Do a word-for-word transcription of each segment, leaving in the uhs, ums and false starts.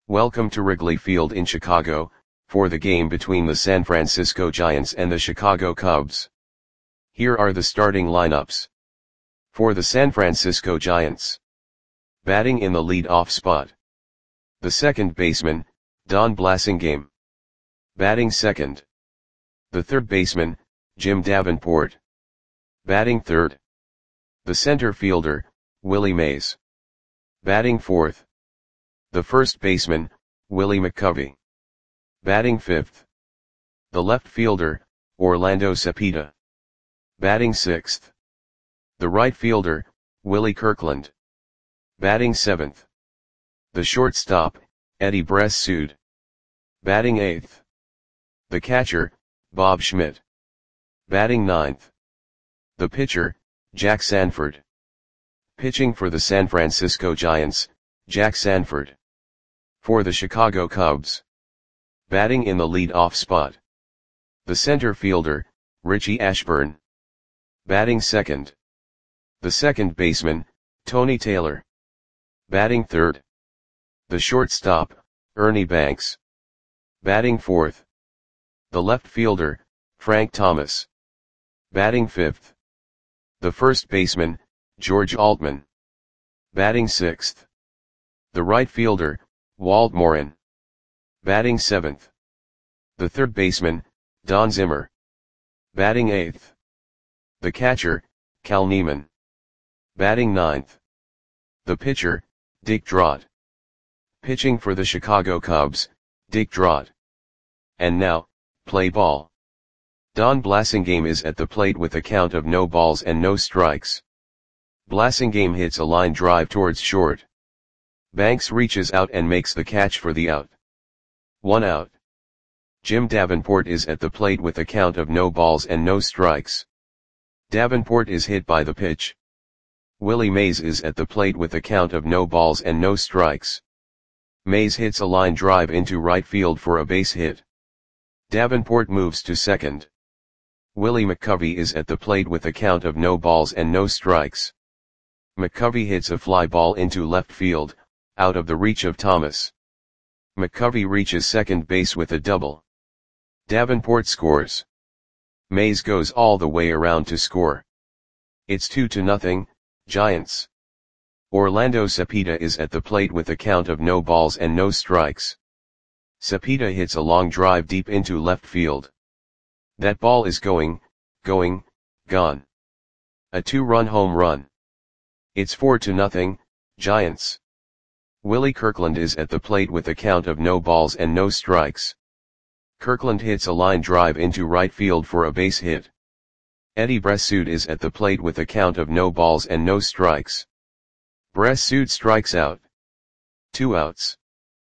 Welcome to Wrigley Field in Chicago, for the game between the San Francisco Giants and the Chicago Cubs. Here are the starting lineups. For the San Francisco Giants. Batting in the lead-off spot. The second baseman, Don Blasingame. Batting second. The third baseman, Jim Davenport. Batting third. The center fielder, Willie Mays. Batting fourth. The first baseman, Willie McCovey. Batting fifth. The left fielder, Orlando Cepeda. Batting sixth. The right fielder, Willie Kirkland. Batting seventh. The shortstop, Eddie Bressoud. Batting eighth. The catcher, Bob Schmidt. Batting ninth. The pitcher, Jack Sanford. Pitching for the San Francisco Giants, Jack Sanford. For the Chicago Cubs. Batting in the lead-off spot. The center fielder, Richie Ashburn. Batting second. The second baseman, Tony Taylor. Batting third. The shortstop, Ernie Banks. Batting fourth. The left fielder, Frank Thomas. Batting fifth. The first baseman, George Altman. Batting sixth. The right fielder, Walt Morin. Batting seventh. The third baseman, Don Zimmer. Batting eighth. The catcher, Cal Neiman. Batting ninth. The pitcher, Dick Drott. Pitching for the Chicago Cubs, Dick Drott. And now, play ball. Don Blasingame is at the plate with a count of no balls and no strikes. Blasingame hits a line drive towards short. Banks reaches out and makes the catch for the out. One out. Jim Davenport is at the plate with a count of no balls and no strikes. Davenport is hit by the pitch. Willie Mays is at the plate with a count of no balls and no strikes. Mays hits a line drive into right field for a base hit. Davenport moves to second. Willie McCovey is at the plate with a count of no balls and no strikes. McCovey hits a fly ball into left field, out of the reach of Thomas. McCovey reaches second base with a double. Davenport scores. Mays goes all the way around to score. It's two to nothing, Giants. Orlando Cepeda is at the plate with a count of no balls and no strikes. Cepeda hits a long drive deep into left field. That ball is going, going, gone. A two-run home run. It's four to nothing, Giants. Willie Kirkland is at the plate with a count of no balls and no strikes. Kirkland hits a line drive into right field for a base hit. Eddie Bressoud is at the plate with a count of no balls and no strikes. Bressoud strikes out. Two outs.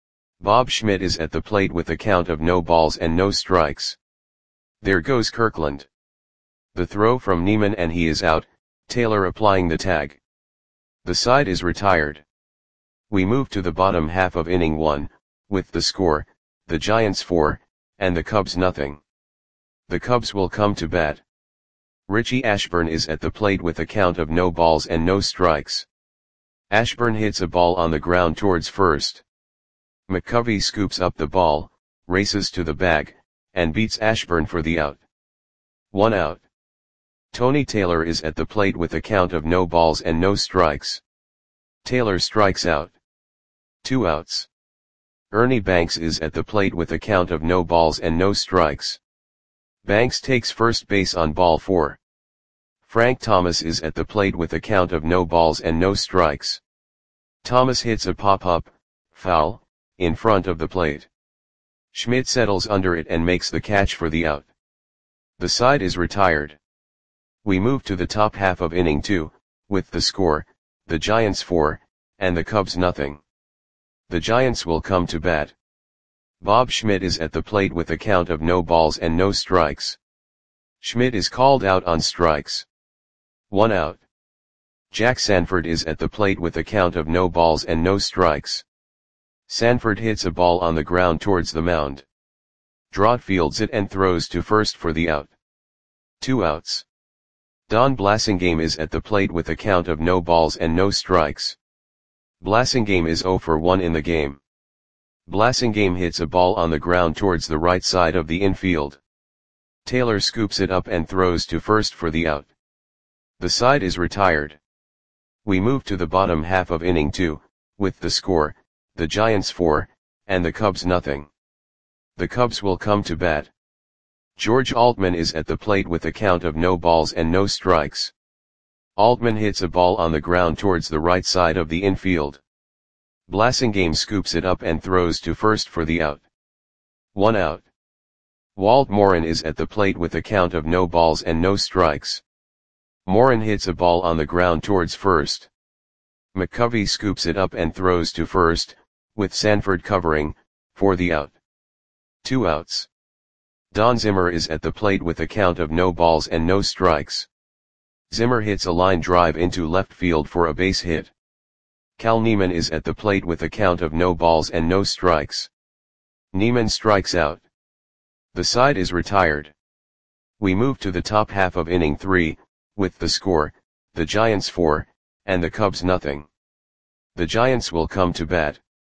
Bob Schmidt is at the plate with a count of no balls and no strikes. There goes Kirkland. The throw from Neiman and he is out, Taylor applying the tag. The side is retired. We move to the bottom half of inning one, with the score, the Giants four, and the Cubs nothing. The Cubs will come to bat. Richie Ashburn is at the plate with a count of no balls and no strikes. Ashburn hits a ball on the ground towards first. McCovey scoops up the ball, races to the bag, and beats Ashburn for the out. One out. Tony Taylor is at the plate with a count of no balls and no strikes. Taylor strikes out. Two outs. Ernie Banks is at the plate with a count of no balls and no strikes. Banks takes first base on ball four. Frank Thomas is at the plate with a count of no balls and no strikes. Thomas hits a pop-up, foul, in front of the plate. Schmidt settles under it and makes the catch for the out. The side is retired. We move to the top half of inning two, with the score, the Giants four, and the Cubs nothing. The Giants will come to bat. Bob Schmidt is at the plate with a count of no balls and no strikes. Schmidt is called out on strikes. One out. Jack Sanford is at the plate with a count of no balls and no strikes. Sanford hits a ball on the ground towards the mound. Drott fields it and throws to first for the out. Two outs. Don Blasingame is at the plate with a count of no balls and no strikes. Blasingame is zero for one in the game. Blasingame hits a ball on the ground towards the right side of the infield. Taylor scoops it up and throws to first for the out. The side is retired. We move to the bottom half of inning two, with the score, the Giants four, and the Cubs nothing. The Cubs will come to bat. George Altman is at the plate with a count of no balls and no strikes. Altman hits a ball on the ground towards the right side of the infield. Blasingame scoops it up and throws to first for the out. One out. Walt Morin is at the plate with a count of no balls and no strikes. Morin hits a ball on the ground towards first. McCovey scoops it up and throws to first, with Sanford covering, for the out. Two outs. Don Zimmer is at the plate with a count of no balls and no strikes. Zimmer hits a line drive into left field for a base hit. Cal Neiman is at the plate with a count of no balls and no strikes. Neiman strikes out. The side is retired. We move to the top half of inning three, with the score, the Giants four, and the Cubs nothing. The Giants will come to bat.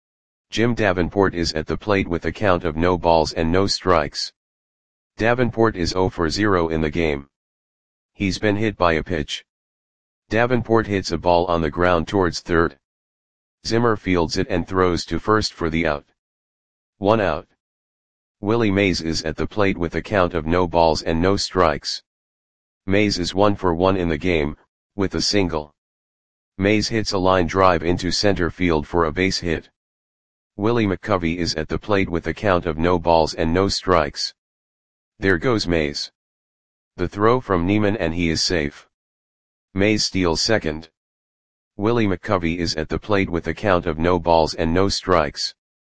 Jim Davenport is at the plate with a count of no balls and no strikes. Davenport is zero for zero in the game. He's been hit by a pitch. Davenport hits a ball on the ground towards third. Zimmer fields it and throws to first for the out. One out. Willie Mays is at the plate with a count of no balls and no strikes. Mays is one for one in the game, with a single. Mays hits a line drive into center field for a base hit. Willie McCovey is at the plate with a count of no balls and no strikes. There goes Mays. The throw from Neiman and he is safe. Mays steals second. Willie McCovey is at the plate with a count of no balls and no strikes.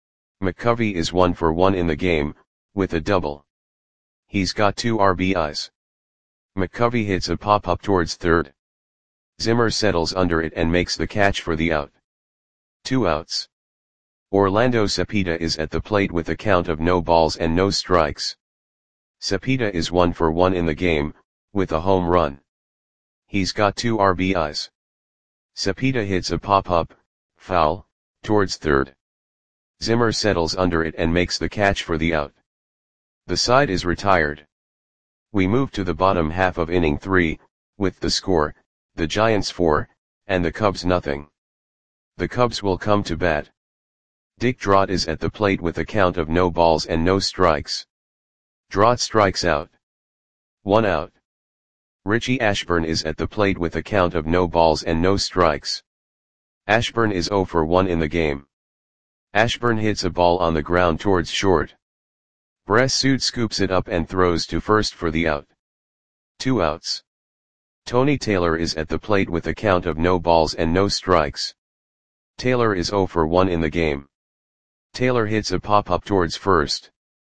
McCovey is one for one in the game, with a double. He's got two R B Is. McCovey hits a pop-up towards third. Zimmer settles under it and makes the catch for the out. Two outs. Orlando Cepeda is at the plate with a count of no balls and no strikes. Cepeda is one for one in the game, with a home run. He's got two R B Is. Cepeda hits a pop-up, foul, towards third. Zimmer settles under it and makes the catch for the out. The side is retired. We move to the bottom half of inning three, with the score, the Giants four, and the Cubs nothing. The Cubs will come to bat. Dick Drott is at the plate with a count of no balls and no strikes. Drott strikes out. One out. Richie Ashburn is at the plate with a count of no balls and no strikes. Ashburn is zero for one in the game. Ashburn hits a ball on the ground towards short. Bressud scoops it up and throws to first for the out. Two outs. Tony Taylor is at the plate with a count of no balls and no strikes. Taylor is zero for one in the game. Taylor hits a pop-up towards first.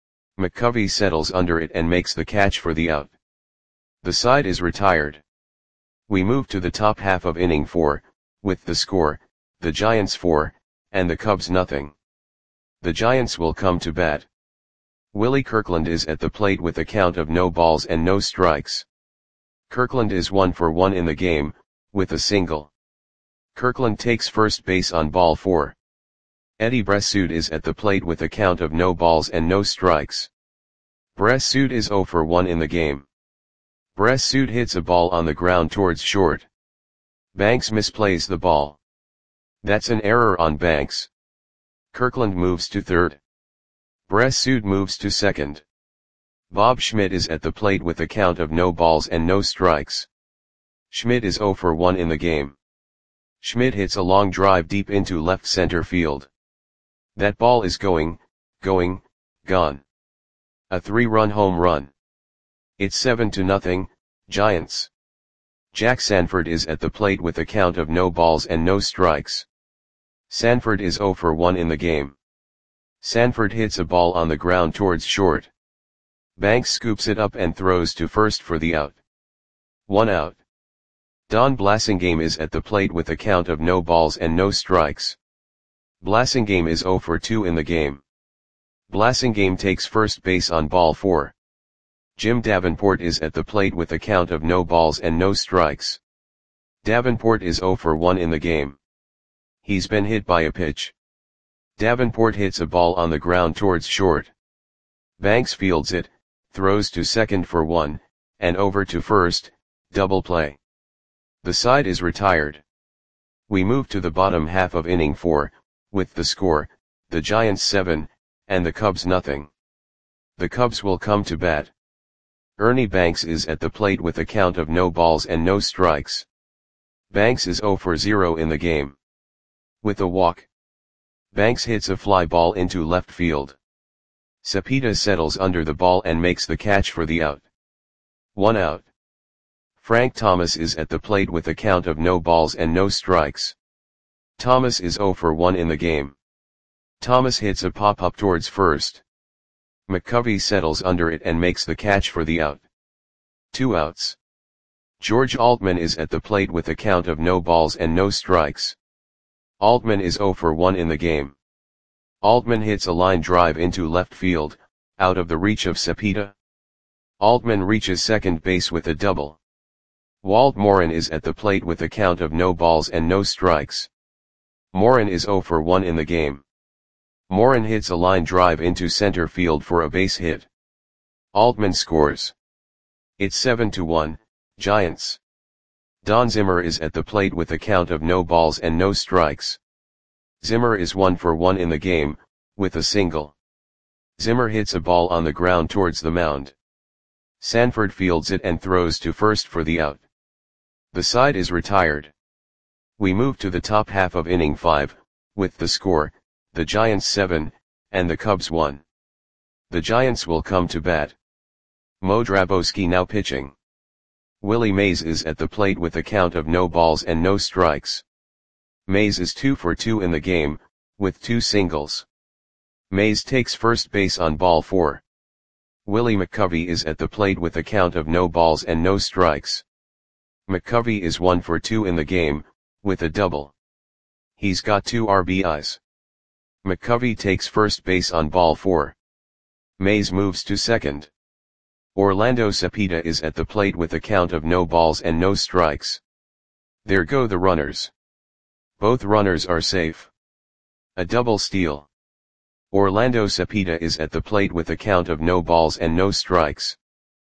McCovey settles under it and makes the catch for the out. The side is retired. We move to the top half of inning four, with the score, the Giants four, and the Cubs nothing. The Giants will come to bat. Willie Kirkland is at the plate with a count of no balls and no strikes. Kirkland is one for one in the game, with a single. Kirkland takes first base on ball four. Eddie Bressud is at the plate with a count of no balls and no strikes. Bressud is zero for one in the game. Bressud hits a ball on the ground towards short. Banks misplays the ball. That's an error on Banks. Kirkland moves to third. Bressud moves to second. Bob Schmidt is at the plate with a count of no balls and no strikes. Schmidt is zero for one in the game. Schmidt hits a long drive deep into left center field. That ball is going, going, gone. A three-run home run. It's seven to nothing, Giants. Jack Sanford is at the plate with a count of no balls and no strikes. Sanford is zero for one in the game. Sanford hits a ball on the ground towards short. Banks scoops it up and throws to first for the out. One out. Don Blasingame is at the plate with a count of no balls and no strikes. Blasingame is zero for two in the game. Blasingame takes first base on ball four. Jim Davenport is at the plate with a count of no balls and no strikes. Davenport is zero for one in the game. He's been hit by a pitch. Davenport hits a ball on the ground towards short. Banks fields it, throws to second for one, and over to first, double play. The side is retired. We move to the bottom half of inning four, with the score, the Giants seven, and the Cubs nothing. The Cubs will come to bat. Ernie Banks is at the plate with a count of no balls and no strikes. Banks is zero for zero in the game. With a walk, Banks hits a fly ball into left field. Cepeda settles under the ball and makes the catch for the out. One out. Frank Thomas is at the plate with a count of no balls and no strikes. Thomas is zero for one in the game. Thomas hits a pop-up towards first. McCovey settles under it and makes the catch for the out. Two outs. George Altman is at the plate with a count of no balls and no strikes. Altman is zero for one in the game. Altman hits a line drive into left field, out of the reach of Cepeda. Altman reaches second base with a double. Walt Morin is at the plate with a count of no balls and no strikes. Morin is zero for one in the game. Morin hits a line drive into center field for a base hit. Altman scores. It's seven to one, Giants. Don Zimmer is at the plate with a count of no balls and no strikes. Zimmer is one for one in the game, with a single. Zimmer hits a ball on the ground towards the mound. Sanford fields it and throws to first for the out. The side is retired. We move to the top half of inning five, with the score, the Giants seven, and the Cubs one. The Giants will come to bat. Mo Drabowski now pitching. Willie Mays is at the plate with a count of no balls and no strikes. Mays is two for two in the game, with two singles. Mays takes first base on ball four. Willie McCovey is at the plate with a count of no balls and no strikes. McCovey is one for two in the game, with a double. He's got two R B Is. McCovey takes first base on ball four. Mays moves to second. Orlando Cepeda is at the plate with a count of no balls and no strikes. There go the runners. Both runners are safe. A double steal. Orlando Cepeda is at the plate with a count of no balls and no strikes.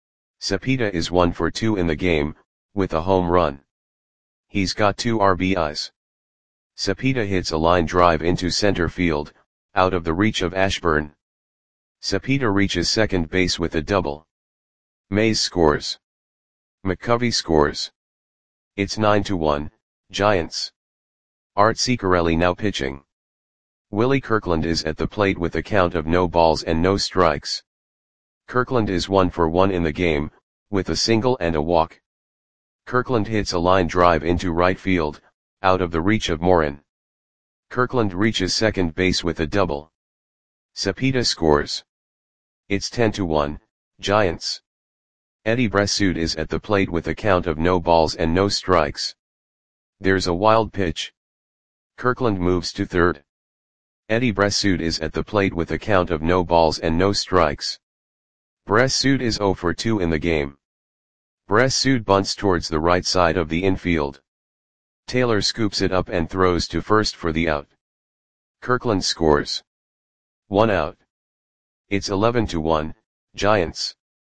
Cepeda is one for two in the game, with a home run. He's got two R B Is. Cepeda hits a line drive into center field, out of the reach of Ashburn. Cepeda reaches second base with a double. Mays scores. McCovey scores. It's nine to one, Giants. Art Ciccarelli now pitching. Willie Kirkland is at the plate with a count of no balls and no strikes. Kirkland is one for one in the game, with a single and a walk. Kirkland hits a line drive into right field, out of the reach of Morin. Kirkland reaches second base with a double. Cepeda scores. It's ten to one, Giants. Eddie Bressoud is at the plate with a count of no balls and no strikes. There's a wild pitch. Kirkland moves to third. Eddie Bressoud is at the plate with a count of no balls and no strikes. Bressoud is zero for two in the game. Bressoud bunts towards the right side of the infield. Taylor scoops it up and throws to first for the out. Kirkland scores. One out. It's eleven to one, Giants.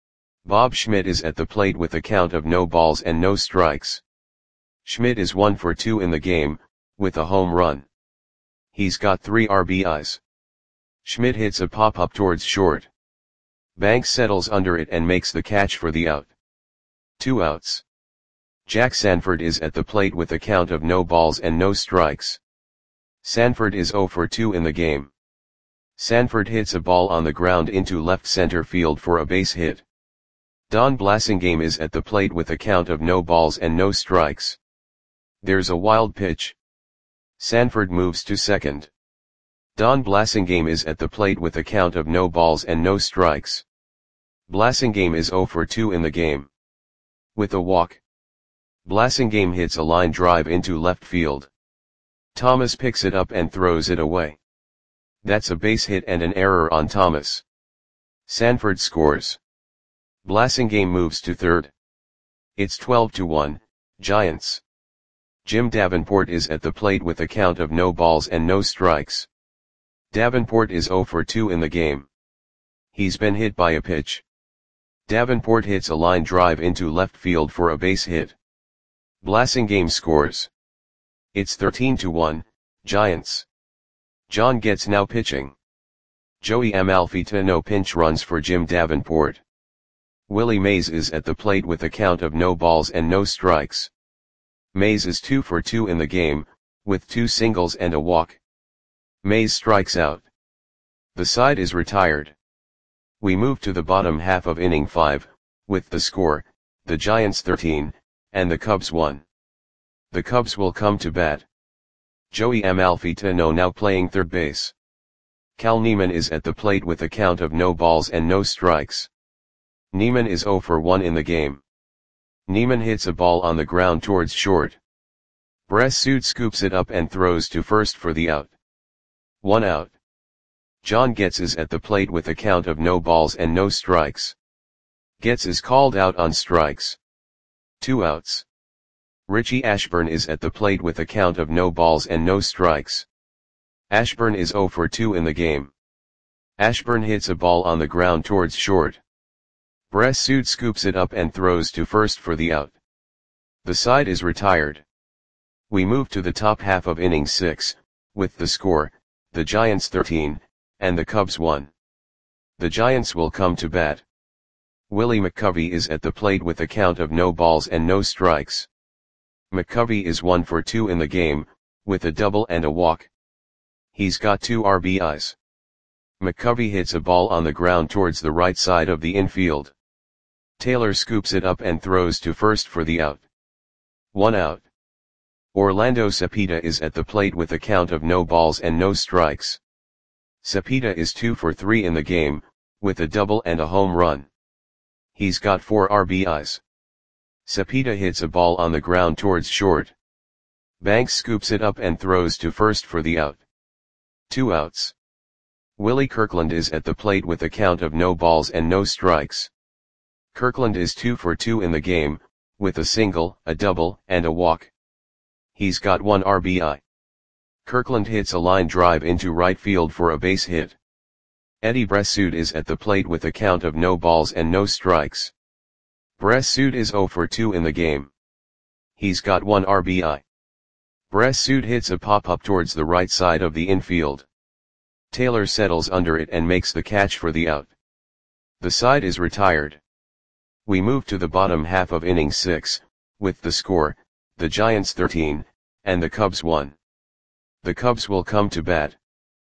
Bob Schmidt is at the plate with a count of no balls and no strikes. Schmidt is one for two in the game, with a home run. He's got three R B Is. Schmidt hits a pop-up towards short. Banks settles under it and makes the catch for the out. Two outs. Jack Sanford is at the plate with a count of no balls and no strikes. Sanford is zero for two in the game. Sanford hits a ball on the ground into left center field for a base hit. Don Blasingame is at the plate with a count of no balls and no strikes. There's a wild pitch. Sanford moves to second. Don Blasingame is at the plate with a count of no balls and no strikes. Blasingame is zero for two in the game. With a walk, Blasingame hits a line drive into left field. Thomas picks it up and throws it away. That's a base hit and an error on Thomas. Sanford scores. Blasingame moves to third. It's twelve to one, Giants. Jim Davenport is at the plate with a count of no balls and no strikes. Davenport is zero for two in the game. He's been hit by a pitch. Davenport hits a line drive into left field for a base hit. Blasingame scores. It's thirteen to one, Giants. John Getz now pitching. Joey Amalfitano pinch runs for Jim Davenport. Willie Mays is at the plate with a count of no balls and no strikes. Mays is two for two in the game, with two singles and a walk. Mays strikes out. The side is retired. We move to the bottom half of inning five, with the score, the Giants thirteen, and the Cubs one. The Cubs will come to bat. Joey Amalfitano now playing third base. Cal Neiman is at the plate with a count of no balls and no strikes. Neiman is zero for one in the game. Neiman hits a ball on the ground towards short. Bressud scoops it up and throws to first for the out. One out. John Getz is at the plate with a count of no balls and no strikes. Getz is called out on strikes. Two outs. Richie Ashburn is at the plate with a count of no balls and no strikes. Ashburn is zero for two in the game. Ashburn hits a ball on the ground towards short. Bressud scoops it up and throws to first for the out. The side is retired. We move to the top half of inning six, with the score, the Giants thirteen, and the Cubs one. The Giants will come to bat. Willie McCovey is at the plate with a count of no balls and no strikes. McCovey is one for two in the game, with a double and a walk. He's got two R B Is. McCovey hits a ball on the ground towards the right side of the infield. Taylor scoops it up and throws to first for the out. One out. Orlando Cepeda is at the plate with a count of no balls and no strikes. Cepeda is two for three in the game, with a double and a home run. He's got four R B Is. Cepeda hits a ball on the ground towards short. Banks scoops it up and throws to first for the out. Two outs. Willie Kirkland is at the plate with a count of no balls and no strikes. Kirkland is two for two in the game, with a single, a double, and a walk. He's got one R B I. Kirkland hits a line drive into right field for a base hit. Eddie Bressud is at the plate with a count of no balls and no strikes. Bressud is zero for two in the game. He's got one R B I. Bressud hits a pop-up towards the right side of the infield. Taylor settles under it and makes the catch for the out. The side is retired. We move to the bottom half of inning six, with the score, the Giants thirteen, and the Cubs one. The Cubs will come to bat.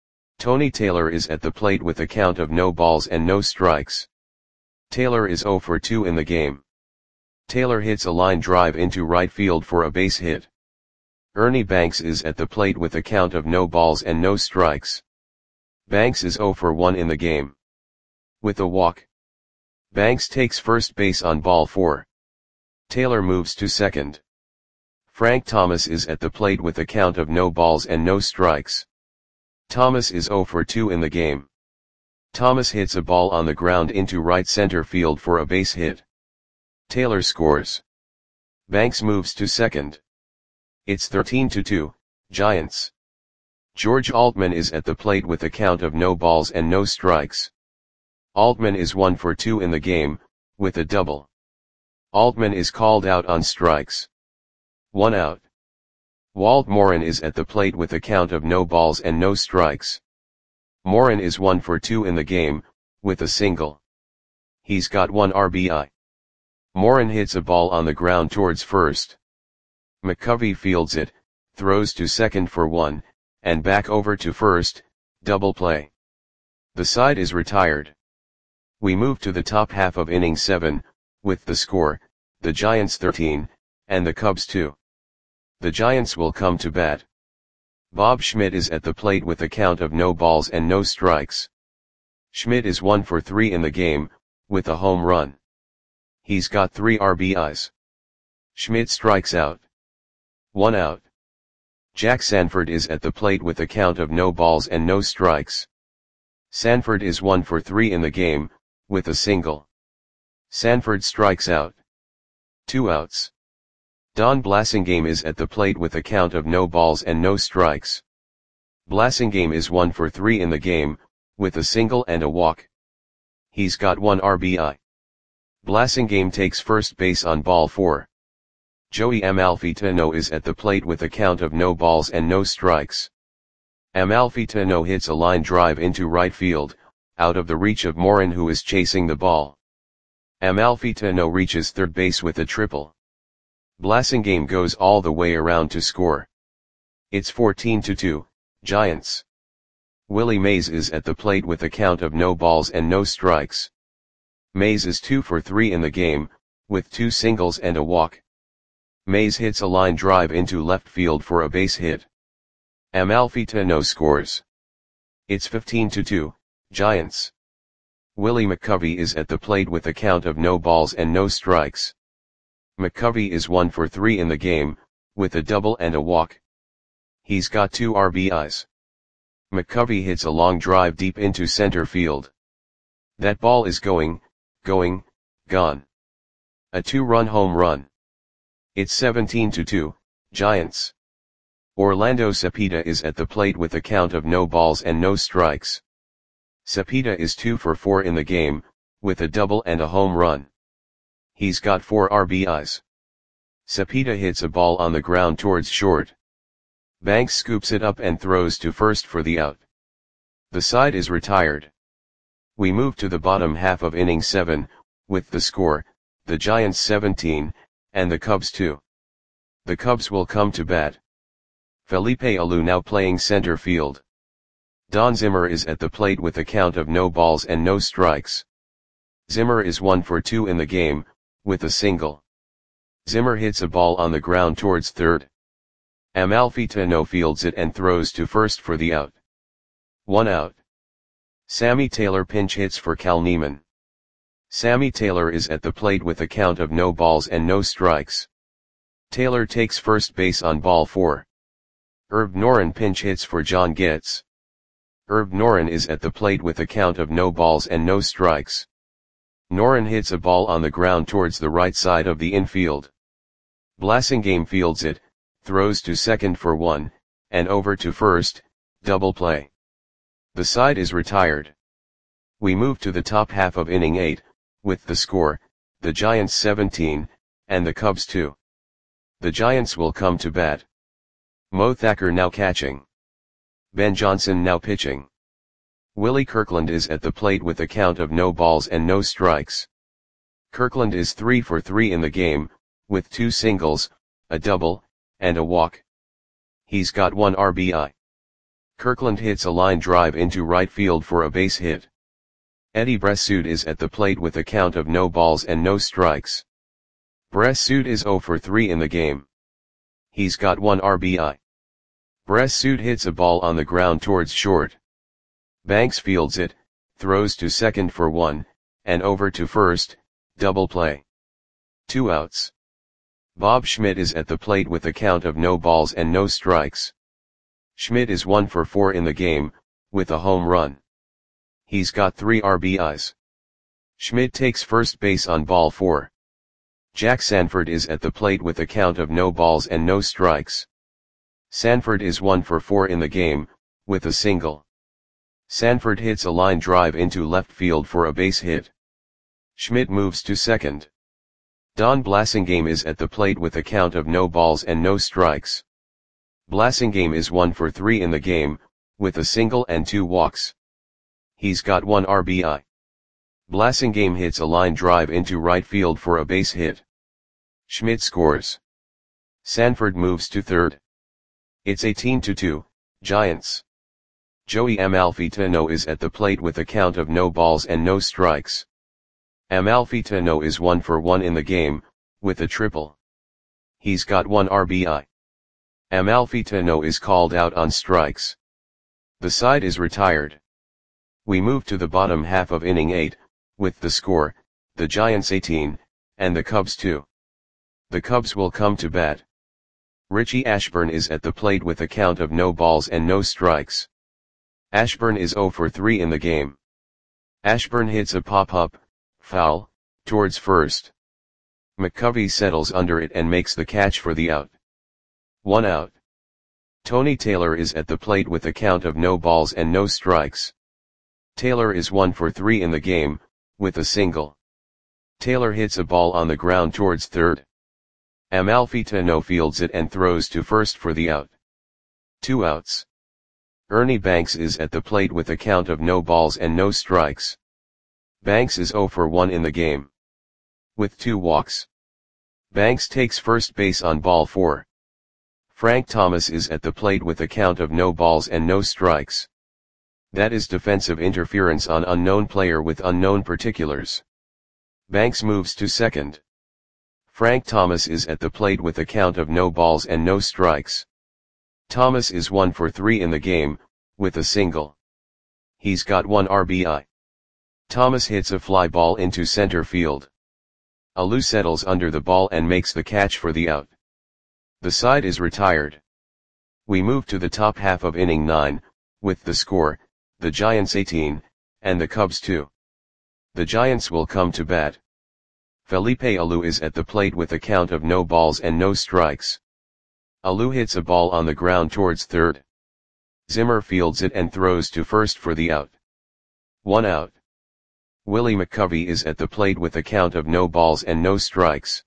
Tony Taylor is at the plate with a count of no balls and no strikes. Taylor is zero for two in the game. Taylor hits a line drive into right field for a base hit. Ernie Banks is at the plate with a count of no balls and no strikes. Banks is zero for one in the game. With a walk. Banks takes first base on ball four. Taylor moves to second. Frank Thomas is at the plate with a count of no balls and no strikes. Thomas is zero for two in the game. Thomas hits a ball on the ground into right center field for a base hit. Taylor scores. Banks moves to second. It's thirteen to two, Giants. George Altman is at the plate with a count of no balls and no strikes. Altman is one for two in the game, with a double. Altman is called out on strikes. One out. Walt Morin is at the plate with a count of no balls and no strikes. Morin is one for two in the game, with a single. He's got one R B I. Morin hits a ball on the ground towards first. McCovey fields it, throws to second for one, and back over to first, double play. The side is retired. We move to the top half of inning seven, with the score, the Giants thirteen, and the Cubs two. The Giants will come to bat. Bob Schmidt is at the plate with a count of no balls and no strikes. Schmidt is one for three in the game, with a home run. He's got three R B Is. Schmidt strikes out. One out. Jack Sanford is at the plate with a count of no balls and no strikes. Sanford is one for three in the game, with a single. Sanford strikes out. Two outs. Don Blasingame is at the plate with a count of no balls and no strikes. Blasingame is one for three in the game, with a single and a walk. He's got one R B I. Blasingame takes first base on ball four. Joey Amalfitano is at the plate with a count of no balls and no strikes. Amalfitano hits a line drive into right field, out of the reach of Morin, who is chasing the ball. Amalfitano reaches third base with a triple. Blasingame goes all the way around to score. It's fourteen to two, Giants. Willie Mays is at the plate with a count of no balls and no strikes. Mays is two for three in the game, with two singles and a walk. Mays hits a line drive into left field for a base hit. Amalfitano scores. It's fifteen to two, Giants. Willie McCovey is at the plate with a count of no balls and no strikes. McCovey is one for three in the game, with a double and a walk. He's got two R B Is. McCovey hits a long drive deep into center field. That ball is going, going, gone. A two-run home run. It's seventeen to two, Giants. Orlando Cepeda is at the plate with a count of no balls and no strikes. Cepeda is two for four in the game, with a double and a home run. He's got four R B Is. Cepeda hits a ball on the ground towards short. Banks scoops it up and throws to first for the out. The side is retired. We move to the bottom half of inning seven, with the score, the Giants seventeen, and the Cubs two. The Cubs will come to bat. Felipe Alou now playing center field. Don Zimmer is at the plate with a count of no balls and no strikes. Zimmer is one for two in the game, with a single. Zimmer hits a ball on the ground towards third. Amalfitano fields it and throws to first for the out. One out. Sammy Taylor pinch hits for Cal Neiman. Sammy Taylor is at the plate with a count of no balls and no strikes. Taylor takes first base on ball four. Herb Noren pinch hits for John Getz. Herb Noren is at the plate with a count of no balls and no strikes. Noren hits a ball on the ground towards the right side of the infield. Blasingame fields it, throws to second for one, and over to first, double play. The side is retired. We move to the top half of inning eight, with the score, the Giants seventeen, and the Cubs two. The Giants will come to bat. Mo Thacker now catching. Ben Johnson now pitching. Willie Kirkland is at the plate with a count of no balls and no strikes. Kirkland is three for three in the game, with two singles, a double, and a walk. He's got one R B I. Kirkland hits a line drive into right field for a base hit. Eddie Bressoud is at the plate with a count of no balls and no strikes. Bressoud is zero for three in the game. He's got one R B I. Bressoud hits a ball on the ground towards short. Banks fields it, throws to second for one, and over to first, double play. Two outs. Bob Schmidt is at the plate with a count of no balls and no strikes. Schmidt is one for four in the game, with a home run. He's got three R B Is. Schmidt takes first base on ball four. Jack Sanford is at the plate with a count of no balls and no strikes. Sanford is one for four in the game, with a single. Sanford hits a line drive into left field for a base hit. Schmidt moves to second. Don Blasingame is at the plate with a count of no balls and no strikes. Blasingame is one for three in the game, with a single and two walks. He's got one R B I. Blasingame hits a line drive into right field for a base hit. Schmidt scores. Sanford moves to third. It's eighteen to two, Giants. Joey Amalfitano is at the plate with a count of no balls and no strikes. Amalfitano is one for one in the game, with a triple. He's got one R B I. Amalfitano is called out on strikes. The side is retired. We move to the bottom half of inning eight, with the score, the Giants eighteen, and the Cubs two. The Cubs will come to bat. Richie Ashburn is at the plate with a count of no balls and no strikes. Ashburn is zero for three in the game. Ashburn hits a pop-up, foul, towards first. McCovey settles under it and makes the catch for the out. One out. Tony Taylor is at the plate with a count of no balls and no strikes. Taylor is one for three in the game, with a single. Taylor hits a ball on the ground towards third. Amalfitano no fields it and throws to first for the out. Two outs. Ernie Banks is at the plate with a count of no balls and no strikes. Banks is zero for one in the game, with two walks. Banks takes first base on ball four. Frank Thomas is at the plate with a count of no balls and no strikes. That is defensive interference on unknown player with unknown particulars. Banks moves to second. Frank Thomas is at the plate with a count of no balls and no strikes. Thomas is one for three in the game, with a single. He's got one R B I. Thomas hits a fly ball into center field. Alou settles under the ball and makes the catch for the out. The side is retired. We move to the top half of inning nine, with the score, the Giants eighteen, and the Cubs two. The Giants will come to bat. Felipe Alou is at the plate with a count of no balls and no strikes. Alou hits a ball on the ground towards third. Zimmer fields it and throws to first for the out. One out. Willie McCovey is at the plate with a count of no balls and no strikes.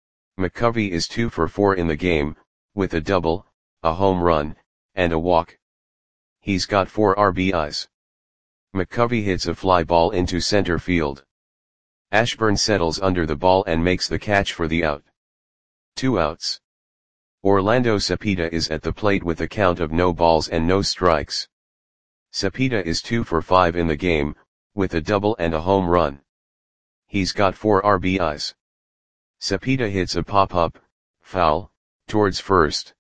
McCovey is two for four in the game, with a double, a home run, and a walk. He's got four R B Is. McCovey hits a fly ball into center field. Ashburn settles under the ball and makes the catch for the out. Two outs. Orlando Cepeda is at the plate with a count of no balls and no strikes. Cepeda is two for five in the game, with a double and a home run. He's got four R B Is. Cepeda hits a pop-up, foul, towards first.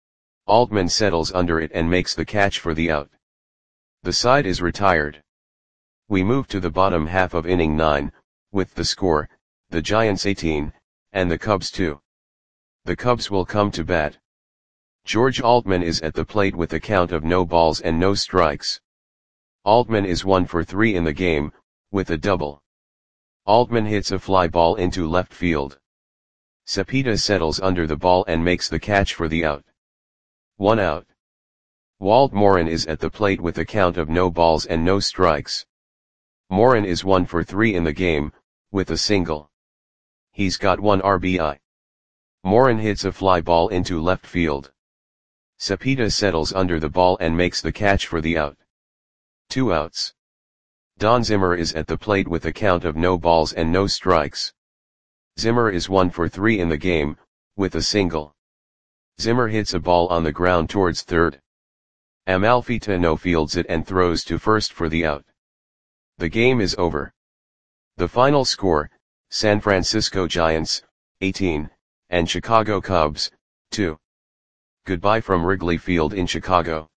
Altman settles under it and makes the catch for the out. The side is retired. We move to the bottom half of inning nine, with the score, the Giants eighteen, and the Cubs two. The Cubs will come to bat. George Altman is at the plate with a count of no balls and no strikes. Altman is one for three in the game, with a double. Altman hits a fly ball into left field. Cepeda settles under the ball and makes the catch for the out. One out. Walt Morin is at the plate with a count of no balls and no strikes. Morin is one for three in the game, with a single. He's got one R B I. Morin hits a fly ball into left field. Cepeda settles under the ball and makes the catch for the out. Two outs. Don Zimmer is at the plate with a count of no balls and no strikes. Zimmer is one for three in the game, with a single. Zimmer hits a ball on the ground towards third. Amalfitano fields it and throws to first for the out. The game is over. The final score, San Francisco Giants, eighteen, and Chicago Cubs, two. Goodbye from Wrigley Field in Chicago.